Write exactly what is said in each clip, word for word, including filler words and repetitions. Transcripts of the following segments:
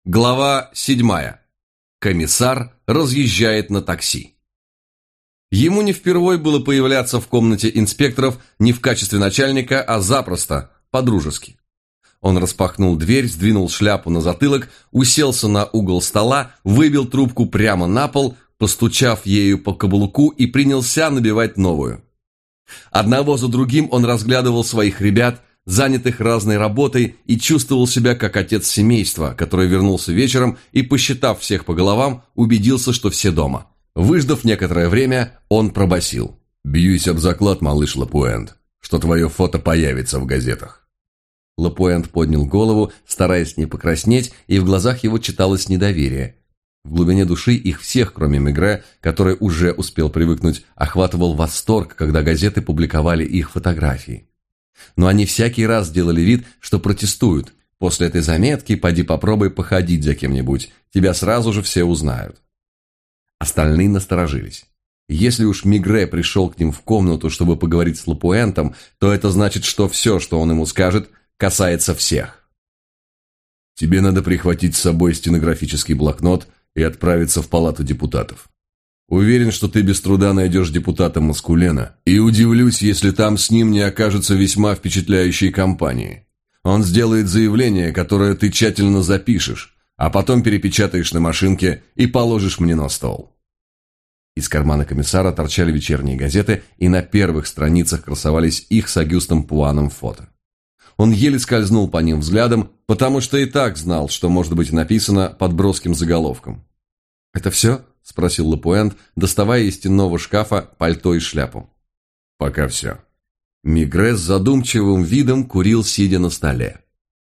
Глава седьмая. Комиссар разъезжает на такси. Ему не впервой было появляться в комнате инспекторов не в качестве начальника, а запросто, по-дружески. Он распахнул дверь, сдвинул шляпу на затылок, уселся на угол стола, выбил трубку прямо на пол, постучав ею по каблуку и принялся набивать новую. Одного за другим он разглядывал своих ребят, занятых разной работой, и чувствовал себя как отец семейства, который вернулся вечером и, посчитав всех по головам, убедился, что все дома. Выждав некоторое время, он пробасил: «Бьюсь об заклад, малыш Лапуэнт, что твое фото появится в газетах». Лапуэнт поднял голову, стараясь не покраснеть, и в глазах его читалось недоверие. В глубине души их всех, кроме Мегре, который уже успел привыкнуть, охватывал восторг, когда газеты публиковали их фотографии. Но они всякий раз делали вид, что протестуют. После этой заметки поди попробуй походить за кем-нибудь, тебя сразу же все узнают. Остальные насторожились. Если уж Мегре пришел к ним в комнату, чтобы поговорить с Лапуэнтом, то это значит, что все, что он ему скажет, касается всех. «Тебе надо прихватить с собой стенографический блокнот и отправиться в палату депутатов. Уверен, что ты без труда найдешь депутата Маскулена, и удивлюсь, если там с ним не окажется весьма впечатляющей компании. Он сделает заявление, которое ты тщательно запишешь, а потом перепечатаешь на машинке и положишь мне на стол». Из кармана комиссара торчали вечерние газеты, и на первых страницах красовались их с Агюстом Пуаном фото. Он еле скользнул по ним взглядом, потому что и так знал, что может быть написано под броским заголовком. «Это все?» – спросил Лапуэнт, доставая из стенного шкафа пальто и шляпу. «Пока все». Мегре с задумчивым видом курил, сидя на столе.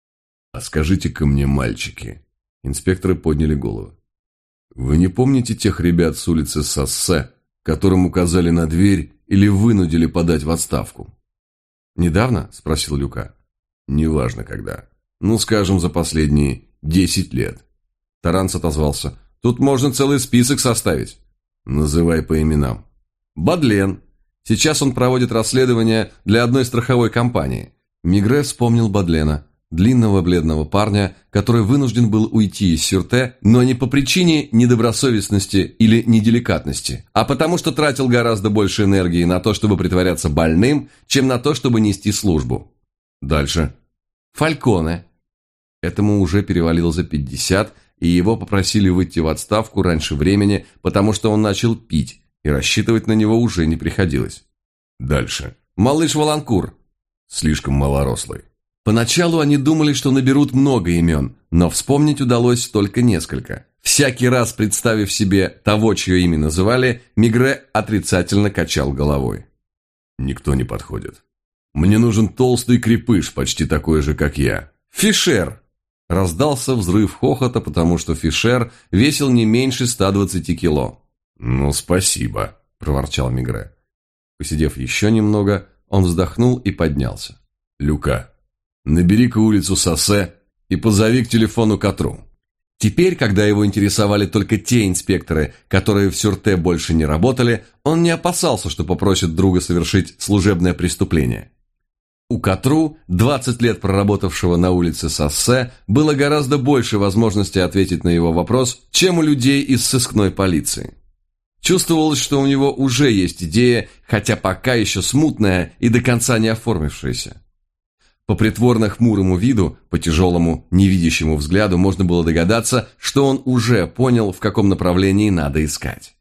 «А скажите-ка мне, мальчики», – инспекторы подняли голову, «вы не помните тех ребят с улицы Сассе, которым указали на дверь или вынудили подать в отставку?» «Недавно?» – спросил Люка. «Неважно когда. Ну, скажем, за последние десять лет». Таранс отозвался: «Тут можно целый список составить». «Называй по именам». «Бадлен. Сейчас он проводит расследование для одной страховой компании». Мегре вспомнил Бадлена, длинного бледного парня, который вынужден был уйти из Сюрте, но не по причине недобросовестности или неделикатности, а потому что тратил гораздо больше энергии на то, чтобы притворяться больным, чем на то, чтобы нести службу. Дальше. Фальконе. Этому уже перевалило за пятьдесят, и его попросили выйти в отставку раньше времени, потому что он начал пить, и рассчитывать на него уже не приходилось. Дальше. Малыш Воланкур. Слишком малорослый. Поначалу они думали, что наберут много имен, но вспомнить удалось только несколько. Всякий раз, представив себе того, чье имя называли, Мегре отрицательно качал головой. «Никто не подходит. Мне нужен толстый крепыш, почти такой же, как я». «Фишер!» Раздался взрыв хохота, потому что Фишер весил не меньше ста двадцати кило. «Ну, спасибо», – проворчал Мегре. Посидев еще немного, он вздохнул и поднялся. «Люка, набери-ка улицу Сассе и позови к телефону Катру». Теперь, когда его интересовали только те инспекторы, которые в Сюрте больше не работали, он не опасался, что попросит друга совершить служебное преступление. У Катру, двадцать лет проработавшего на улице Сассе, было гораздо больше возможностей ответить на его вопрос, чем у людей из сыскной полиции. Чувствовалось, что у него уже есть идея, хотя пока еще смутная и до конца не оформившаяся. По притворно-хмурому виду, по тяжелому, невидящему взгляду можно было догадаться, что он уже понял, в каком направлении надо искать.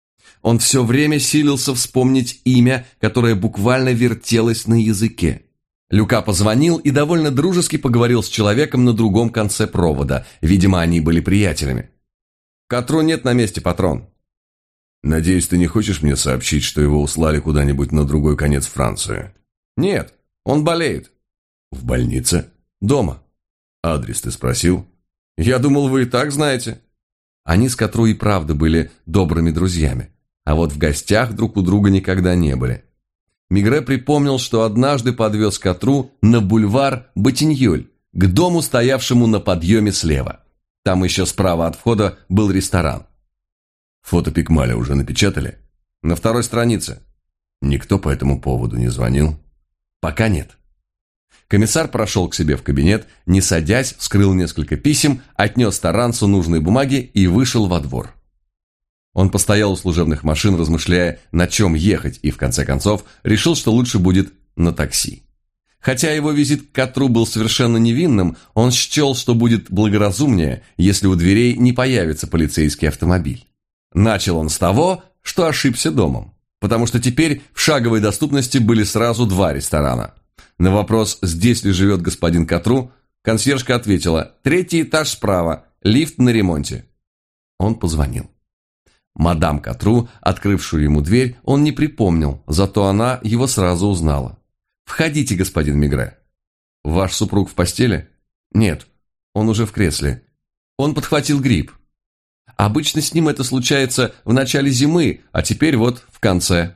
Он все время силился вспомнить имя, которое буквально вертелось на языке. Люка позвонил и довольно дружески поговорил с человеком на другом конце провода. Видимо, они были приятелями. «Катру нет на месте, патрон». «Надеюсь, ты не хочешь мне сообщить, что его услали куда-нибудь на другой конец Франции?» «Нет, он болеет». «В больнице?» «Дома». «Адрес ты спросил?» «Я думал, вы и так знаете». Они с Катру и правда были добрыми друзьями, а вот в гостях друг у друга никогда не были. Мегре припомнил, что однажды подвез Катру на бульвар Ботиньоль, к дому, стоявшему на подъеме слева. Там еще справа от входа был ресторан. «Фото Пикмаля уже напечатали?» «На второй странице». «Никто по этому поводу не звонил?» «Пока нет». Комиссар прошел к себе в кабинет, не садясь, вскрыл несколько писем, отнес Тарансу нужные бумаги и вышел во двор. Он постоял у служебных машин, размышляя, на чем ехать, и в конце концов решил, что лучше будет на такси. Хотя его визит к Катру был совершенно невинным, он счел, что будет благоразумнее, если у дверей не появится полицейский автомобиль. Начал он с того, что ошибся домом, потому что теперь в шаговой доступности были сразу два ресторана. На вопрос, здесь ли живет господин Катру, консьержка ответила: «Третий этаж справа, лифт на ремонте». Он позвонил. Мадам Катру, открывшую ему дверь, он не припомнил, зато она его сразу узнала. «Входите, господин Мегре». «Ваш супруг в постели?» «Нет, он уже в кресле. Он подхватил грипп. Обычно с ним это случается в начале зимы, а теперь вот в конце».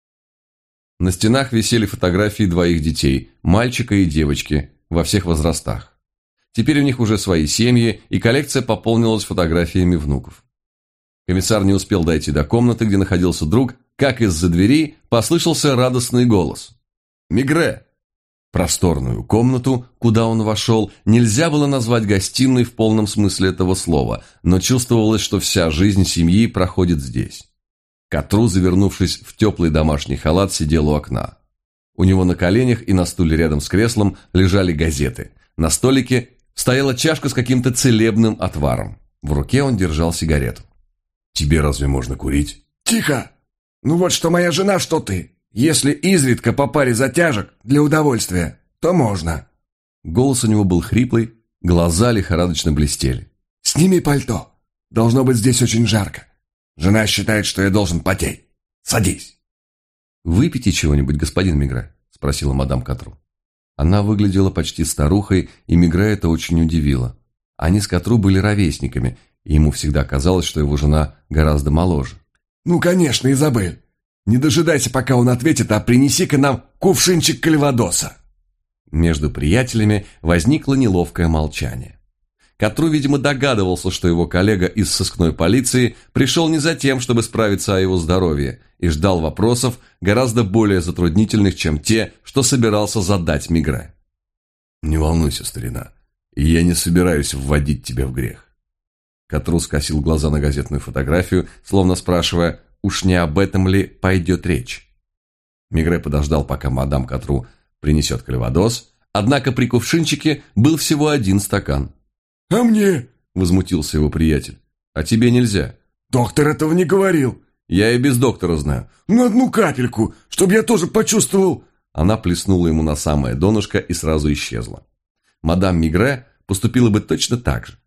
На стенах висели фотографии двоих детей, мальчика и девочки, во всех возрастах. Теперь у них уже свои семьи, и коллекция пополнилась фотографиями внуков. Комиссар не успел дойти до комнаты, где находился друг, как из-за двери послышался радостный голос. «Мегре!» Просторную комнату, куда он вошел, нельзя было назвать гостиной в полном смысле этого слова, но чувствовалось, что вся жизнь семьи проходит здесь. Катру, завернувшись в теплый домашний халат, сидел у окна. У него на коленях и на стуле рядом с креслом лежали газеты. На столике стояла чашка с каким-то целебным отваром. В руке он держал сигарету. «Тебе разве можно курить?» «Тихо! Ну вот что моя жена, что ты. Если изредка по паре затяжек для удовольствия, то можно». Голос у него был хриплый, глаза лихорадочно блестели. «Сними пальто. Должно быть здесь очень жарко. Жена считает, что я должен потеть. Садись». «Выпейте чего-нибудь, господин Мегре?» – спросила мадам Катру. Она выглядела почти старухой, и Мегре это очень удивило. Они с Катру были ровесниками, и ему всегда казалось, что его жена гораздо моложе. «Ну, конечно, Изабель. Не дожидайся, пока он ответит, а принеси-ка нам кувшинчик кальвадоса». Между приятелями возникло неловкое молчание. Катру, видимо, догадывался, что его коллега из сыскной полиции пришел не за тем, чтобы справиться о его здоровье, и ждал вопросов гораздо более затруднительных, чем те, что собирался задать Мегре. «Не волнуйся, старина, я не собираюсь вводить тебя в грех». Катру скосил глаза на газетную фотографию, словно спрашивая, уж не об этом ли пойдет речь. Мегре подождал, пока мадам Катру принесет кальвадос, однако при кувшинчике был всего один стакан. «А мне?» – возмутился его приятель. «А тебе нельзя». «Доктор этого не говорил». «Я и без доктора знаю». «На одну капельку, чтобы я тоже почувствовал». Она плеснула ему на самое донышко и сразу исчезла. Мадам Мегре поступила бы точно так же.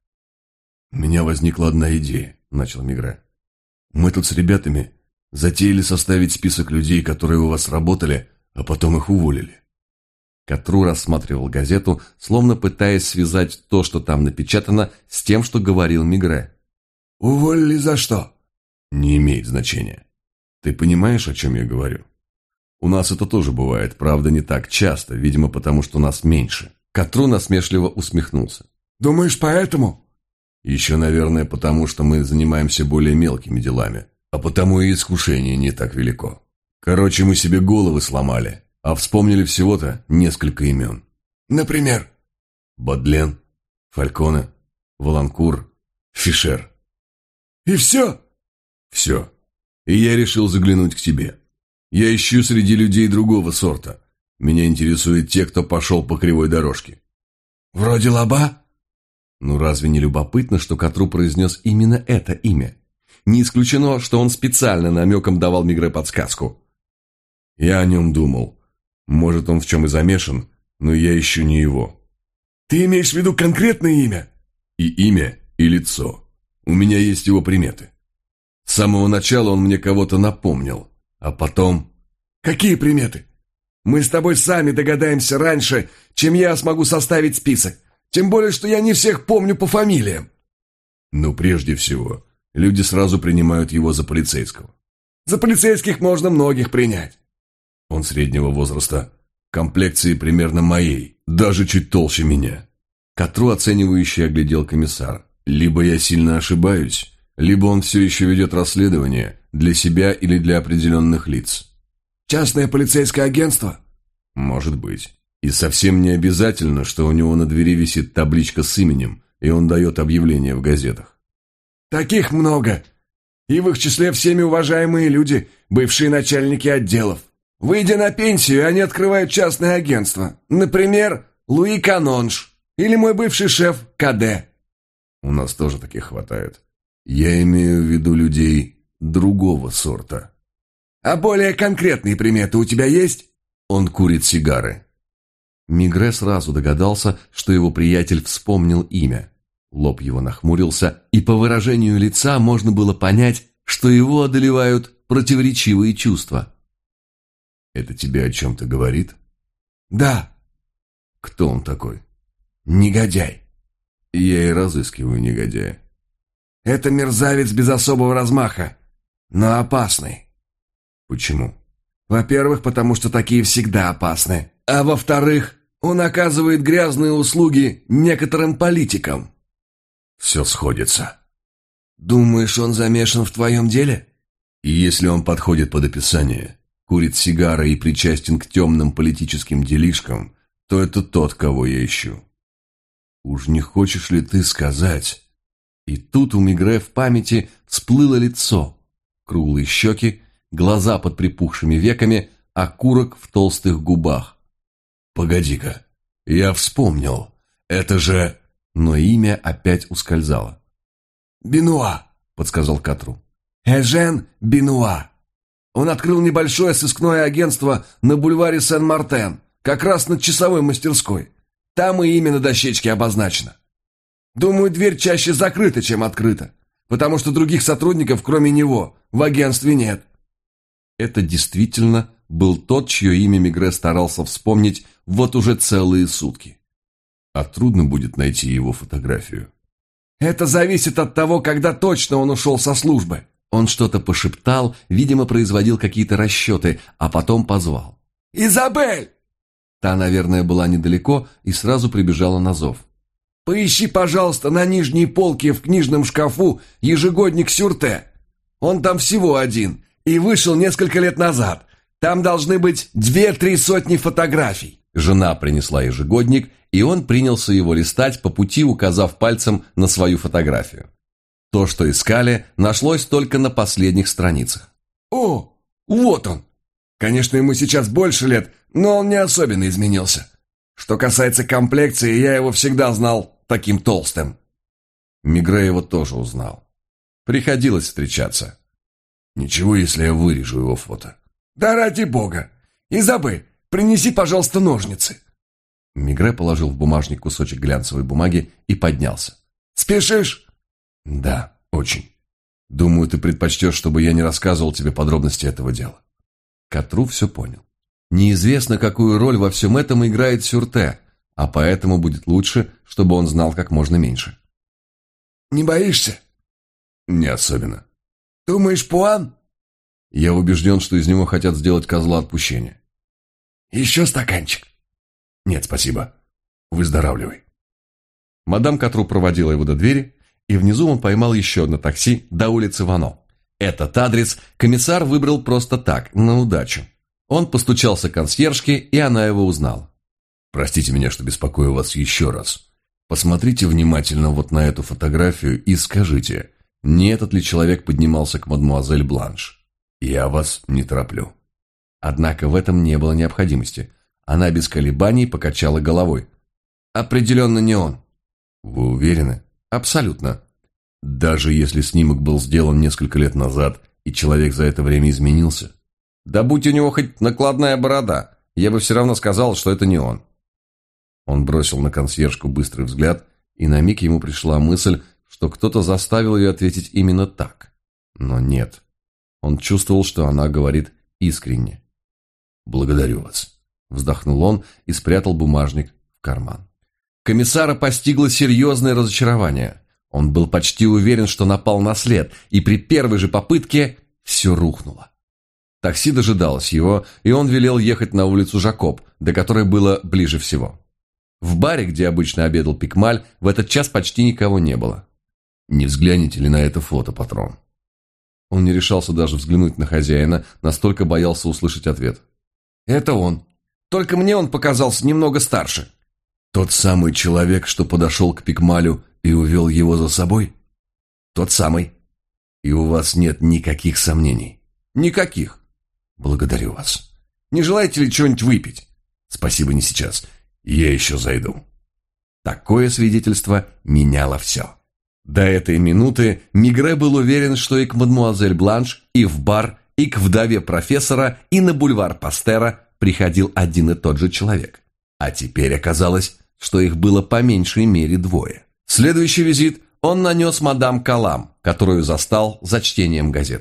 «У меня возникла одна идея», – начал Мегре. «Мы тут с ребятами затеяли составить список людей, которые у вас работали, а потом их уволили». Катру рассматривал газету, словно пытаясь связать то, что там напечатано, с тем, что говорил Мегре. «Уволили за что?» «Не имеет значения. Ты понимаешь, о чем я говорю? У нас это тоже бывает, правда, не так часто, видимо, потому что нас меньше». Катру насмешливо усмехнулся. «Думаешь, поэтому?» «Еще, наверное, потому что мы занимаемся более мелкими делами, а потому и искушение не так велико. Короче, мы себе головы сломали, а вспомнили всего-то несколько имен». «Например?» «Бодлен, Фальконе, Воланкур, Фишер». «И все?» «Все. И я решил заглянуть к тебе. Я ищу среди людей другого сорта. Меня интересуют те, кто пошел по кривой дорожке». «Вроде Лаба?» Ну разве не любопытно, что Катру произнес именно это имя? Не исключено, что он специально намеком давал Мегре подсказку. «Я о нем думал. Может, он в чем и замешан, но я ищу не его». «Ты имеешь в виду конкретное имя?» «И имя, и лицо. У меня есть его приметы. С самого начала он мне кого-то напомнил, а потом...» «Какие приметы? Мы с тобой сами догадаемся раньше, чем я смогу составить список. Тем более, что я не всех помню по фамилиям». «Ну, прежде всего, люди сразу принимают его за полицейского». «За полицейских можно многих принять». «Он среднего возраста, комплекции примерно моей, даже чуть толще меня». Катру оценивающе оглядел комиссара. «Либо я сильно ошибаюсь, либо он все еще ведет расследование для себя или для определенных лиц». «Частное полицейское агентство?» «Может быть. И совсем не обязательно, что у него на двери висит табличка с именем, и он дает объявление в газетах. Таких много. И в их числе всеми уважаемые люди, бывшие начальники отделов. Выйдя на пенсию, они открывают частное агентство. Например, Луи Канонж или мой бывший шеф Каде. У нас тоже таких хватает. Я имею в виду людей другого сорта. А более конкретные приметы у тебя есть? Он курит сигары. Мигре сразу догадался, что его приятель вспомнил имя. Лоб его нахмурился, и по выражению лица можно было понять, что его одолевают противоречивые чувства. Это тебе о чем-то говорит? Да. Кто он такой? Негодяй. Я и разыскиваю негодяя. Это мерзавец без особого размаха, но опасный. Почему? Во-первых, потому что такие всегда опасны. А во-вторых, он оказывает грязные услуги некоторым политикам. Все сходится. Думаешь, он замешан в твоем деле? И если он подходит под описание, курит сигары и причастен к темным политическим делишкам, то это тот, кого я ищу. Уж не хочешь ли ты сказать? И тут у Мигре в памяти всплыло лицо. Круглые щеки, глаза под припухшими веками, окурок в толстых губах. Погоди-ка, я вспомнил. Это же... Но имя опять ускользало. «Бенуа», — подсказал Катру. «Эжен Бенуа. Он открыл небольшое сыскное агентство на бульваре Сен-Мартен, как раз над часовой мастерской. Там и имя на дощечке обозначено. Думаю, дверь чаще закрыта, чем открыта, потому что других сотрудников, кроме него, в агентстве нет». Это действительно был тот, чье имя Мигре старался вспомнить вот уже целые сутки. А трудно будет найти его фотографию. Это зависит от того, когда точно он ушел со службы. Он что-то пошептал, видимо, производил какие-то расчеты, а потом позвал. «Изабель!» Та, наверное, была недалеко и сразу прибежала на зов. «Поищи, пожалуйста, на нижней полке в книжном шкафу ежегодник Сюрте. Он там всего один и вышел несколько лет назад. Там должны быть две-три сотни фотографий». Жена принесла ежегодник, и он принялся его листать, по пути указав пальцем на свою фотографию. То, что искали, нашлось только на последних страницах. «О, вот он! Конечно, ему сейчас больше лет, но он не особенно изменился. Что касается комплекции, я его всегда знал таким толстым». Мигре его тоже узнал. Приходилось встречаться. «Ничего, если я вырежу его фото?» «Да ради бога! Изабель, принеси, пожалуйста, ножницы». Мигре положил в бумажник кусочек глянцевой бумаги и поднялся. «Спешишь?» «Да, очень. Думаю, ты предпочтешь, чтобы я не рассказывал тебе подробности этого дела». Катру все понял. Неизвестно, какую роль во всем этом играет Сюрте, а поэтому будет лучше, чтобы он знал как можно меньше. «Не боишься?» «Не особенно». «Думаешь, Пуан?» «Я убежден, что из него хотят сделать козла отпущения». «Еще стаканчик?» «Нет, спасибо. Выздоравливай». Мадам Катру проводила его до двери, и внизу он поймал еще одно такси до улицы Вано. Этот адрес комиссар выбрал просто так, на удачу. Он постучался к консьержке, и она его узнала. «Простите меня, что беспокою вас еще раз. Посмотрите внимательно вот на эту фотографию и скажите, не этот ли человек поднимался к мадемуазель Бланш? Я вас не тороплю». Однако в этом не было необходимости. Она без колебаний покачала головой. «Определенно не он». «Вы уверены?» «Абсолютно». «Даже если снимок был сделан несколько лет назад, и человек за это время изменился?» «Да будь у него хоть накладная борода, я бы все равно сказал, что это не он». Он бросил на консьержку быстрый взгляд, и на миг ему пришла мысль, что кто-то заставил ее ответить именно так. Но нет. Он чувствовал, что она говорит искренне. «Благодарю вас», — вздохнул он и спрятал бумажник в карман. Комиссара постигло серьезное разочарование. Он был почти уверен, что напал на след, и при первой же попытке все рухнуло. Такси дожидалось его, и он велел ехать на улицу Жакоб, до которой было ближе всего. В баре, где обычно обедал Пикмаль, в этот час почти никого не было. «Не взгляните ли на это фото, патрон?» Он не решался даже взглянуть на хозяина, настолько боялся услышать ответ. «Это он. Только мне он показался немного старше». «Тот самый человек, что подошел к Пикмалю и увел его за собой?» «Тот самый». «И у вас нет никаких сомнений?» «Никаких». «Благодарю вас. Не желаете ли чего-нибудь выпить?» «Спасибо, не сейчас. Я еще зайду». Такое свидетельство меняло все. До этой минуты Мигре был уверен, что и к мадмуазель Бланш, и в бар, и к вдове профессора, и на бульвар Пастера приходил один и тот же человек. А теперь оказалось, что их было по меньшей мере двое. Следующий визит он нанес мадам Калам, которую застал за чтением газет.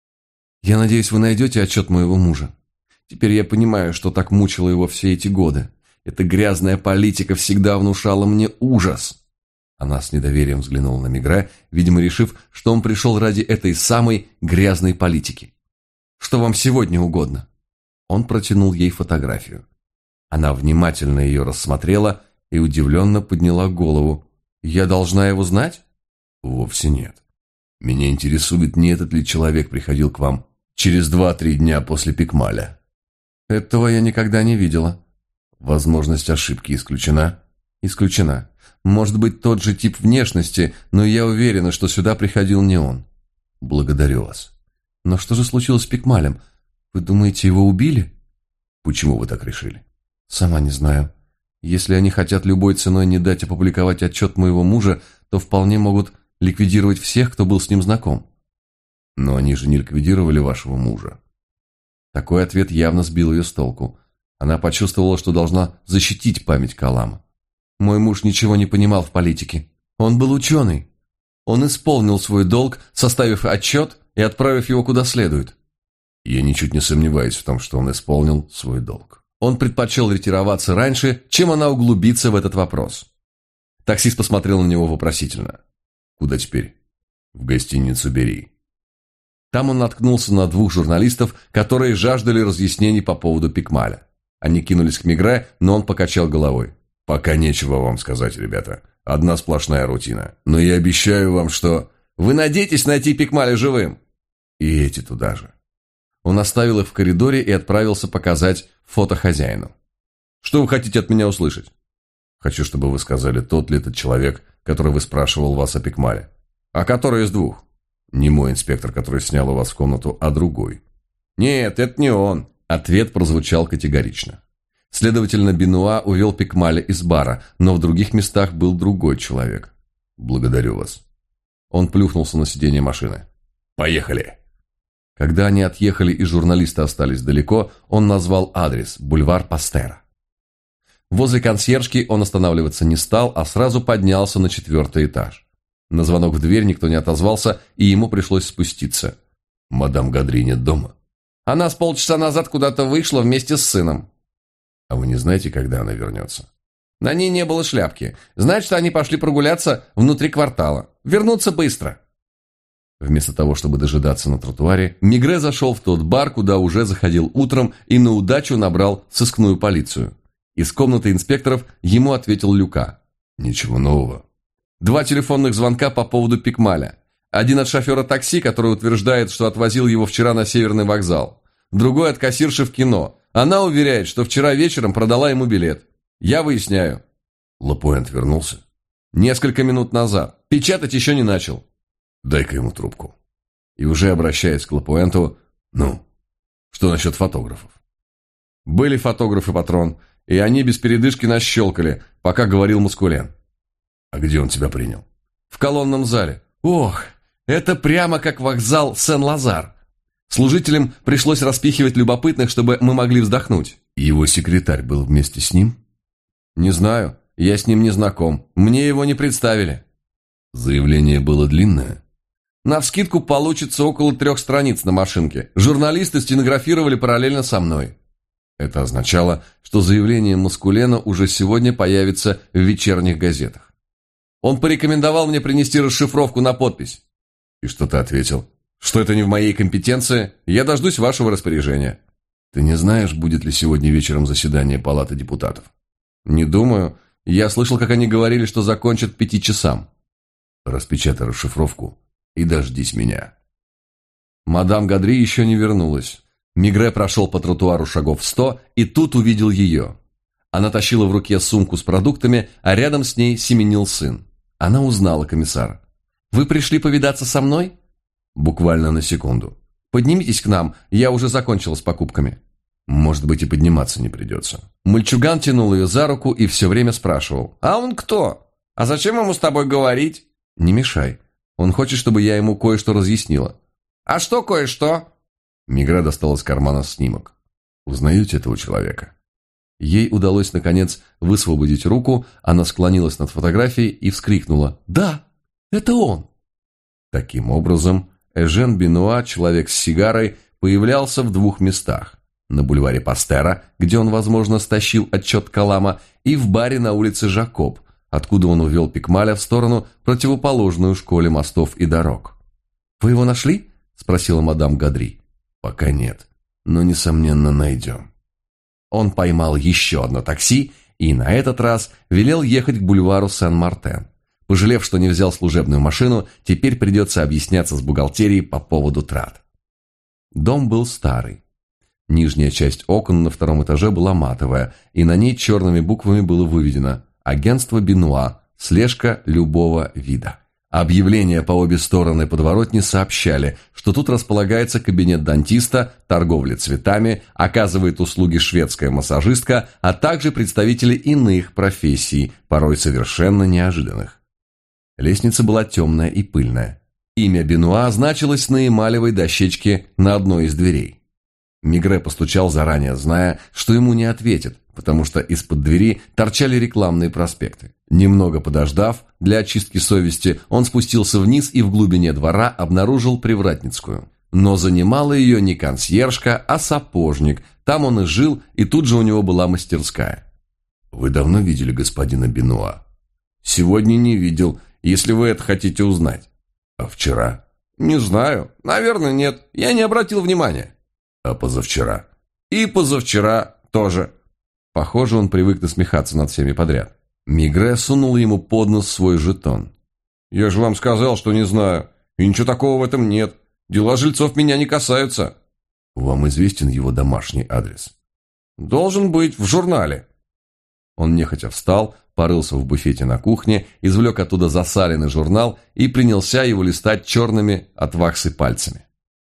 «Я надеюсь, вы найдете отчет моего мужа. Теперь я понимаю, что так мучило его все эти годы. Эта грязная политика всегда внушала мне ужас». Она с недоверием взглянула на Мигре, видимо, решив, что он пришел ради этой самой грязной политики. «Что вам сегодня угодно?» Он протянул ей фотографию. Она внимательно ее рассмотрела и удивленно подняла голову. «Я должна его знать?» «Вовсе нет. Меня интересует, не этот ли человек приходил к вам через два-три дня после Пикмаля». «Этого я никогда не видела». «Возможность ошибки исключена?» «Исключена. Может быть, тот же тип внешности, но я уверена, что сюда приходил не он». «Благодарю вас». «Но что же случилось с Пикмалем? Вы думаете, его убили?» «Почему вы так решили?» «Сама не знаю. Если они хотят любой ценой не дать опубликовать отчет моего мужа, то вполне могут ликвидировать всех, кто был с ним знаком». «Но они же не ликвидировали вашего мужа». Такой ответ явно сбил ее с толку. Она почувствовала, что должна защитить память Калама. «Мой муж ничего не понимал в политике. Он был ученый. Он исполнил свой долг, составив отчет и отправив его куда следует». «Я ничуть не сомневаюсь в том, что он исполнил свой долг». Он предпочел ретироваться раньше, чем она углубится в этот вопрос. Таксист посмотрел на него вопросительно. «Куда теперь?» «В гостиницу Бери». Там он наткнулся на двух журналистов, которые жаждали разъяснений по поводу Пикмаля. Они кинулись к Мигре, но он покачал головой. «Пока нечего вам сказать, ребята. Одна сплошная рутина. Но я обещаю вам, что...» «Вы надеетесь найти Пикмаля живым?» «И эти туда же». Он оставил их в коридоре и отправился показать фото хозяину. «Что вы хотите от меня услышать?» «Хочу, чтобы вы сказали, тот ли этот человек, который выспрашивал вас о Пикмале». «А который из двух?» «Не мой инспектор, который снял у вас в комнату, а другой». «Нет, это не он». Ответ прозвучал категорично. Следовательно, Бенуа увел Пикмаля из бара, но в других местах был другой человек. «Благодарю вас». Он плюхнулся на сиденье машины. «Поехали». Когда они отъехали и журналисты остались далеко, он назвал адрес – бульвар Пастера. Возле консьержки он останавливаться не стал, а сразу поднялся на четвертый этаж. На звонок в дверь никто не отозвался, и ему пришлось спуститься. «Мадам Гадри нет дома?» «Она с полчаса назад куда-то вышла вместе с сыном». «А вы не знаете, когда она вернется?» «На ней не было шляпки. Значит, они пошли прогуляться внутри квартала. Вернутся быстро». Вместо того, чтобы дожидаться на тротуаре, Мигре зашел в тот бар, куда уже заходил утром, и на удачу набрал сыскную полицию. Из комнаты инспекторов ему ответил Люка. «Ничего нового». Два телефонных звонка по поводу Пикмаля. Один от шофера такси, который утверждает, что отвозил его вчера на Северный вокзал. Другой от кассирши в кино. Она уверяет, что вчера вечером продала ему билет. Я выясняю». «Лапуэнт вернулся?» «Несколько минут назад. Печатать еще не начал». «Дай-ка ему трубку». И уже обращаясь к Лапуэнту: «Ну, что насчет фотографов?» «Были фотографы, патрон, и они без передышки нас щелкали, пока говорил Маскулен». «А где он тебя принял?» «В колонном зале». «Ох, это прямо как вокзал Сен-Лазар. Служителям пришлось распихивать любопытных, чтобы мы могли вздохнуть». «Его секретарь был вместе с ним?» «Не знаю, я с ним не знаком, мне его не представили». «Заявление было длинное?» «Навскидку получится около трех страниц на машинке. Журналисты стенографировали параллельно со мной». Это означало, что заявление Маскулена уже сегодня появится в вечерних газетах. Он порекомендовал мне принести расшифровку на подпись. «И что ты ответил?» «Что это не в моей компетенции, я дождусь вашего распоряжения». «Ты не знаешь, будет ли сегодня вечером заседание Палаты депутатов?» «Не думаю. Я слышал, как они говорили, что закончат к пяти часам». «Распечатай расшифровку и дождись меня». Мадам Гадри еще не вернулась. Мигре прошел по тротуару шагов сто и тут увидел ее. Она тащила в руке сумку с продуктами, а рядом с ней семенил сын. Она узнала комиссара. «Вы пришли повидаться со мной?» «Буквально на секунду. Поднимитесь к нам, я уже закончила с покупками». «Может быть, и подниматься не придется». Мальчуган тянул ее за руку и все время спрашивал. «А он кто? А зачем ему с тобой говорить?» «Не мешай. Он хочет, чтобы я ему кое-что разъяснила». «А что кое-что?» Мигре достал из кармана снимок. «Узнаете этого человека?» Ей удалось, наконец, высвободить руку, она склонилась над фотографией и вскрикнула. «Да, это он!» Таким образом, Эжен Бенуа, человек с сигарой, появлялся в двух местах. На бульваре Пастера, где он, возможно, стащил отчет Калама, и в баре на улице Жакоб, откуда он увел Пикмаля в сторону, противоположную школе мостов и дорог. «Вы его нашли?» – спросила мадам Гадри. «Пока нет, но, несомненно, найдем». Он поймал еще одно такси и на этот раз велел ехать к бульвару Сен-Мартен. Пожалев, что не взял служебную машину, теперь придется объясняться с бухгалтерией по поводу трат. Дом был старый. Нижняя часть окон на втором этаже была матовая, и на ней черными буквами было выведено «Агентство Бенуа. Слежка любого вида». Объявления по обе стороны подворотни сообщали, что тут располагается кабинет дантиста, торговля цветами, оказывает услуги шведская массажистка, а также представители иных профессий, порой совершенно неожиданных. Лестница была темная и пыльная. Имя Бенуа значилось на эмалевой дощечке на одной из дверей. Мигре постучал, заранее зная, что ему не ответят, потому что из-под двери торчали рекламные проспекты. Немного подождав, для очистки совести, он спустился вниз и в глубине двора обнаружил привратницкую. Но занимала ее не консьержка, а сапожник. Там он и жил, и тут же у него была мастерская. «Вы давно видели господина Бенуа?» «Сегодня не видел, если вы это хотите узнать». «А вчера?» «Не знаю. Наверное, нет. Я не обратил внимания». «А позавчера?» «И позавчера тоже». Похоже, он привык насмехаться над всеми подряд. Мигре сунул ему под нос свой жетон. «Я же вам сказал, что не знаю. И ничего такого в этом нет. Дела жильцов меня не касаются». «Вам известен его домашний адрес?» «Должен быть в журнале». Он нехотя встал, порылся в буфете на кухне, извлек оттуда засаленный журнал и принялся его листать черными от ваксы пальцами.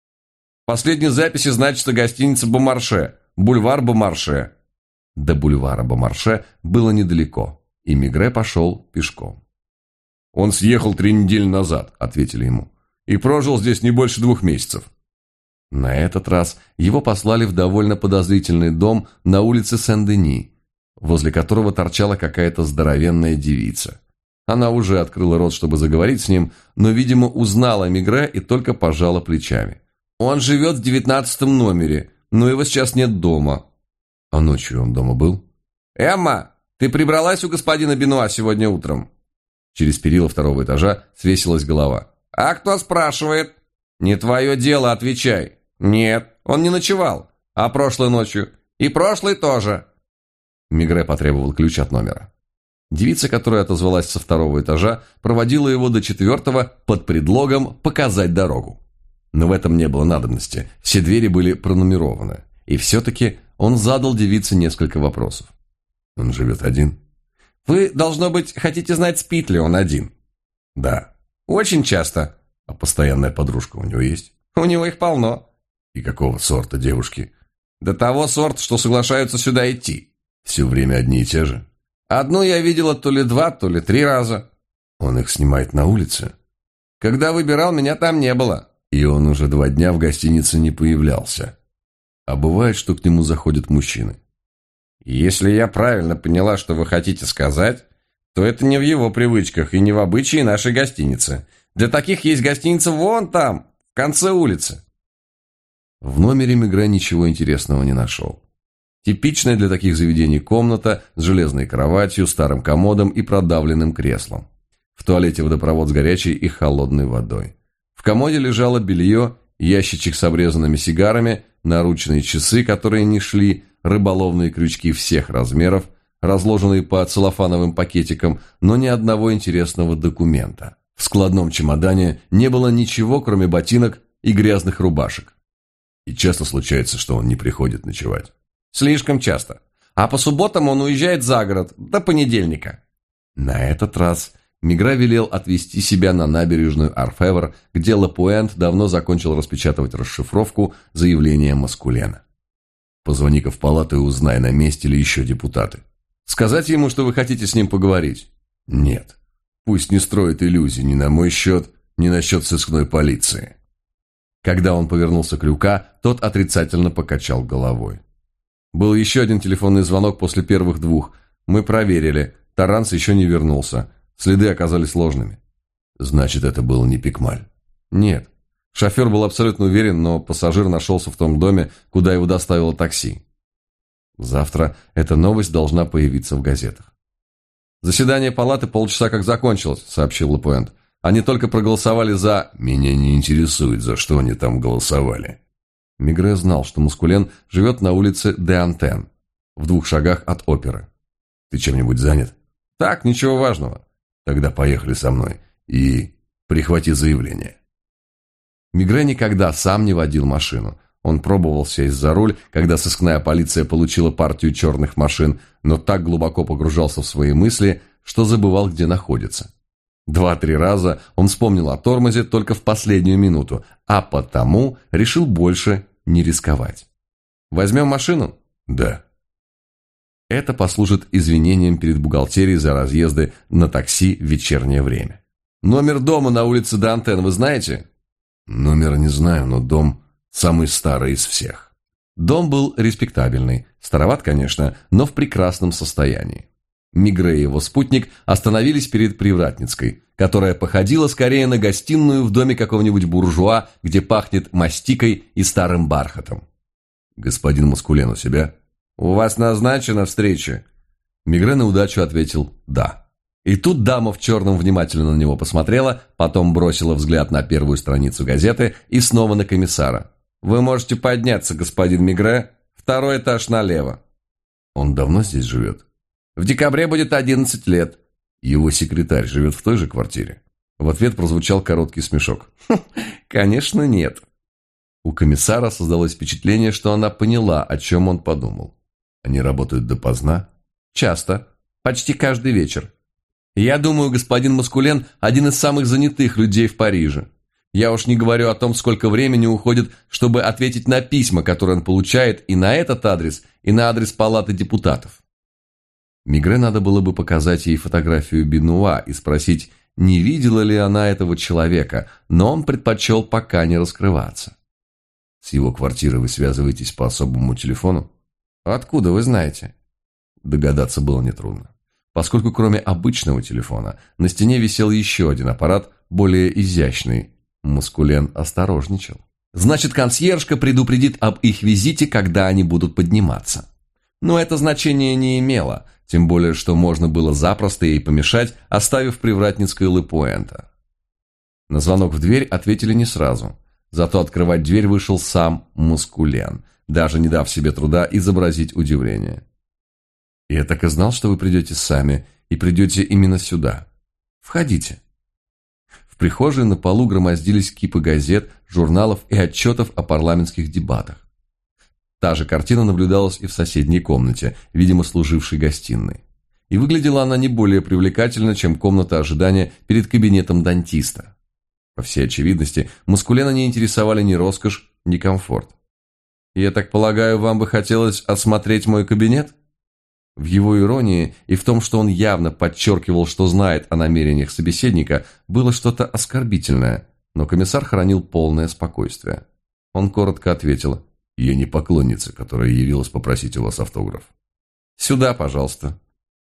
В последней записи значится гостиница Бомарше, бульвар Бомарше. До бульвара Бомарше было недалеко, и Мигре пошел пешком. «Он съехал три недели назад», — ответили ему, «и прожил здесь не больше двух месяцев». На этот раз его послали в довольно подозрительный дом на улице Сен-Дени, возле которого торчала какая-то здоровенная девица. Она уже открыла рот, чтобы заговорить с ним, но, видимо, узнала Мигре и только пожала плечами. «Он живет в девятнадцатом номере, но его сейчас нет дома». «А ночью он дома был?» «Эмма, ты прибралась у господина Бенуа сегодня утром?» Через перила второго этажа свесилась голова. «А кто спрашивает?» «Не твое дело, отвечай». «Нет, он не ночевал. А прошлой ночью?» «И прошлой тоже». Мигре потребовал ключ от номера. Девица, которая отозвалась со второго этажа, проводила его до четвертого под предлогом показать дорогу. Но в этом не было надобности, все двери были пронумерованы. И все-таки он задал девице несколько вопросов. «Он живет один?» «Вы, должно быть, хотите знать, спит ли он один?» «Да». «Очень часто». «А постоянная подружка у него есть?» «У него их полно». «И какого сорта девушки?» «До того сорта, что соглашаются сюда идти». «Все время одни и те же?» «Одну я видела то ли два, то ли три раза». «Он их снимает на улице?» «Когда выбирал, меня там не было». «И он уже два дня в гостинице не появлялся?» «А бывает, что к нему заходят мужчины?» «Если я правильно поняла, что вы хотите сказать, то это не в его привычках и не в обычае нашей гостиницы. Для таких есть гостиница вон там, в конце улицы». В номере Мигре ничего интересного не нашел. Типичная для таких заведений комната с железной кроватью, старым комодом и продавленным креслом. В туалете водопровод с горячей и холодной водой. В комоде лежало белье, ящичек с обрезанными сигарами, наручные часы, которые не шли, рыболовные крючки всех размеров, разложенные по целлофановым пакетикам, но ни одного интересного документа. В складном чемодане не было ничего, кроме ботинок и грязных рубашек. И часто случается, что он не приходит ночевать. Слишком часто. А по субботам он уезжает за город, до понедельника. На этот раз Мигре велел отвезти себя на набережную Орфевр, где Лапуэнт давно закончил распечатывать расшифровку заявления Маскулена. Позвони-ка в палату и узнай, на месте ли еще депутаты. Сказать ему, что вы хотите с ним поговорить? Нет. Пусть не строит иллюзий ни на мой счет, ни на счет сыскной полиции. Когда он повернулся к Люка, тот отрицательно покачал головой. Был еще один телефонный звонок после первых двух. Мы проверили. Таранс еще не вернулся. Следы оказались ложными. Значит, это был не Пикмаль? Нет. Шофер был абсолютно уверен, но пассажир нашелся в том доме, куда его доставило такси. Завтра эта новость должна появиться в газетах. «Заседание палаты полчаса как закончилось», — сообщил Лапуэнт. «Они только проголосовали за...» «Меня не интересует, за что они там голосовали». Мигре знал, что Маскулен живет на улице де Антен, в двух шагах от оперы. «Ты чем-нибудь занят?» «Так, ничего важного». «Тогда поехали со мной и прихвати заявление». Мигре никогда сам не водил машину. Он пробовал сесть за руль, когда сыскная полиция получила партию черных машин, но так глубоко погружался в свои мысли, что забывал, где находится. Два-три раза он вспомнил о тормозе только в последнюю минуту, а потому решил больше не рисковать. «Возьмем машину?» «Да». Это послужит извинением перед бухгалтерией за разъезды на такси в вечернее время. «Номер дома на улице де Антен вы знаете?» «Номер не знаю, но дом самый старый из всех». Дом был респектабельный, староват, конечно, но в прекрасном состоянии. Мигре и его спутник остановились перед Привратницкой, которая походила скорее на гостиную в доме какого-нибудь буржуа, где пахнет мастикой и старым бархатом. «Господин Маскулен у себя?» «У вас назначена встреча?» Мигре на удачу ответил «да». И тут дама в черном внимательно на него посмотрела, потом бросила взгляд на первую страницу газеты и снова на комиссара. «Вы можете подняться, господин Мигре, второй этаж налево». «Он давно здесь живет?» «В декабре будет одиннадцать лет». «Его секретарь живет в той же квартире?» В ответ прозвучал короткий смешок. «Конечно, нет». У комиссара создалось впечатление, что она поняла, о чем он подумал. «Они работают допоздна?» «Часто. Почти каждый вечер. Я думаю, господин Маскулен – один из самых занятых людей в Париже. Я уж не говорю о том, сколько времени уходит, чтобы ответить на письма, которые он получает и на этот адрес, и на адрес палаты депутатов». Мигре надо было бы показать ей фотографию Бенуа и спросить, не видела ли она этого человека, но он предпочел пока не раскрываться. «С его квартирой вы связываетесь по особому телефону?» «Откуда вы знаете?» Догадаться было нетрудно, поскольку кроме обычного телефона на стене висел еще один аппарат, более изящный. Маскулен осторожничал. Значит, консьержка предупредит об их визите, когда они будут подниматься. Но это значение не имело, тем более, что можно было запросто ей помешать, оставив Привратницкой Лапуэнта. На звонок в дверь ответили не сразу. Зато открывать дверь вышел сам Маскулен, даже не дав себе труда изобразить удивление. «Я так и знал, что вы придете сами, и придете именно сюда. Входите». В прихожей на полу громоздились кипы газет, журналов и отчетов о парламентских дебатах. Та же картина наблюдалась и в соседней комнате, видимо, служившей гостиной. И выглядела она не более привлекательно, чем комната ожидания перед кабинетом дантиста. По всей очевидности, Маскулена не интересовали ни роскошь, ни комфорт. «Я так полагаю, вам бы хотелось осмотреть мой кабинет?» В его иронии и в том, что он явно подчеркивал, что знает о намерениях собеседника, было что-то оскорбительное, но комиссар хранил полное спокойствие. Он коротко ответил: «Я не поклонница, которая явилась попросить у вас автограф». «Сюда, пожалуйста».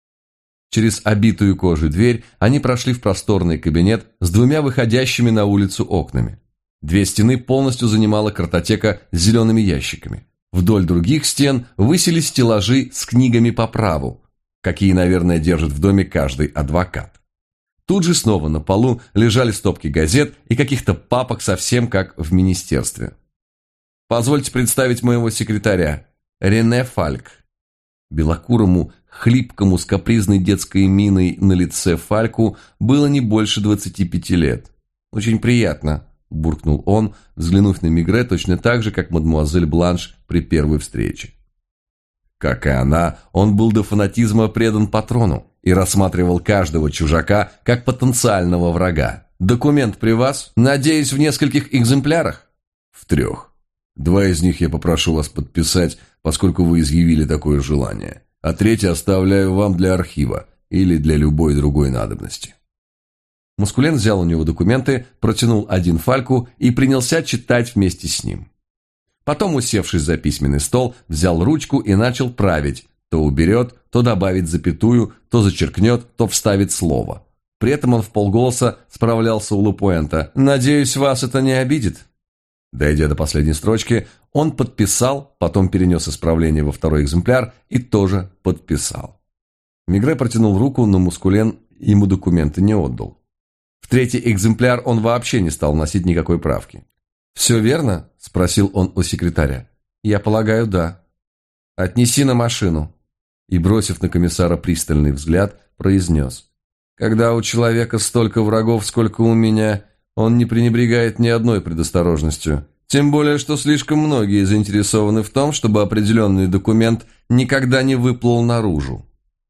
Через обитую кожей дверь они прошли в просторный кабинет с двумя выходящими на улицу окнами. Две стены полностью занимала картотека с зелеными ящиками. Вдоль других стен высились стеллажи с книгами по праву, какие, наверное, держит в доме каждый адвокат. Тут же снова на полу лежали стопки газет и каких-то папок, совсем как в министерстве. «Позвольте представить моего секретаря, Рене Фальк». Белокурому, хлипкому, с капризной детской миной на лице Фальку было не больше двадцати пяти лет. «Очень приятно», – буркнул он, взглянув на Мегре точно так же, как мадемуазель Бланш при первой встрече. Как и она, он был до фанатизма предан патрону и рассматривал каждого чужака как потенциального врага. «Документ при вас? Надеюсь, в нескольких экземплярах?» «В трех. Два из них я попрошу вас подписать, поскольку вы изъявили такое желание, а третий оставляю вам для архива или для любой другой надобности». Маскулен взял у него документы, протянул один Фальку и принялся читать вместе с ним. Потом, усевшись за письменный стол, взял ручку и начал править. То уберет, то добавит запятую, то зачеркнет, то вставит слово. При этом он вполголоса справлялся у Лупуэнта. «Надеюсь, вас это не обидит?» Дойдя до последней строчки, он подписал, потом перенес исправление во второй экземпляр и тоже подписал. Мегре протянул руку, но Маскулен ему документы не отдал. В третий экземпляр он вообще не стал вносить никакой правки. «Все верно?» – спросил он у секретаря. «Я полагаю, да». «Отнеси на машину». И, бросив на комиссара пристальный взгляд, произнес. «Когда у человека столько врагов, сколько у меня, он не пренебрегает ни одной предосторожностью. Тем более, что слишком многие заинтересованы в том, чтобы определенный документ никогда не выплыл наружу».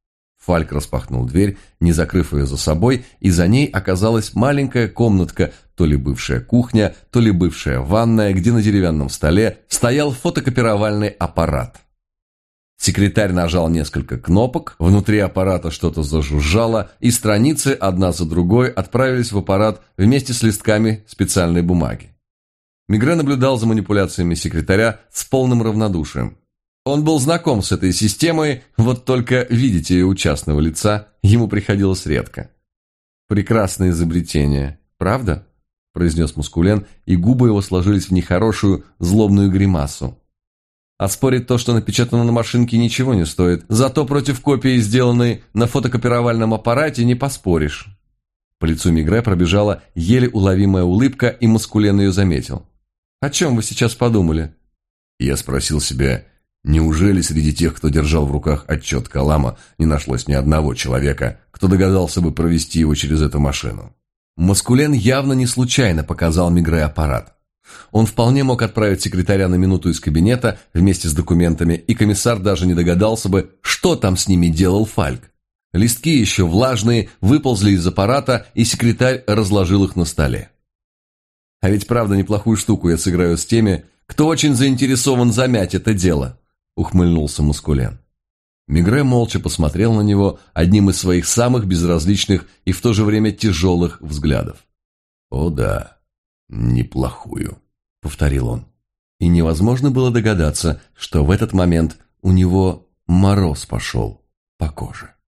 Фальк распахнул дверь, не закрыв ее за собой, и за ней оказалась маленькая комнатка, то ли бывшая кухня, то ли бывшая ванная, где на деревянном столе стоял фотокопировальный аппарат. Секретарь нажал несколько кнопок, внутри аппарата что-то зажужжало, и страницы одна за другой отправились в аппарат вместе с листками специальной бумаги. Мегре наблюдал за манипуляциями секретаря с полным равнодушием. Он был знаком с этой системой, вот только видеть ее у частного лица ему приходилось редко. «Прекрасное изобретение, правда?» – произнес Маскулен, и губы его сложились в нехорошую, злобную гримасу. Оспорить то, что напечатано на машинке, ничего не стоит, зато против копии, сделанной на фотокопировальном аппарате, не поспоришь. По лицу Мегре пробежала еле уловимая улыбка, и Маскулен ее заметил. «О чем вы сейчас подумали?» Я спросил себя... Неужели среди тех, кто держал в руках отчет Калама, не нашлось ни одного человека, кто догадался бы провести его через эту машину? Маскулен явно не случайно показал Мегре аппарат. Он вполне мог отправить секретаря на минуту из кабинета вместе с документами, и комиссар даже не догадался бы, что там с ними делал Фальк. Листки, еще влажные, выползли из аппарата, и секретарь разложил их на столе. А ведь правда неплохую штуку я сыграю с теми, кто очень заинтересован замять это дело. — ухмыльнулся Маскулен. Мегре молча посмотрел на него одним из своих самых безразличных и в то же время тяжелых взглядов. «О да, неплохую», — повторил он. И невозможно было догадаться, что в этот момент у него мороз пошел по коже.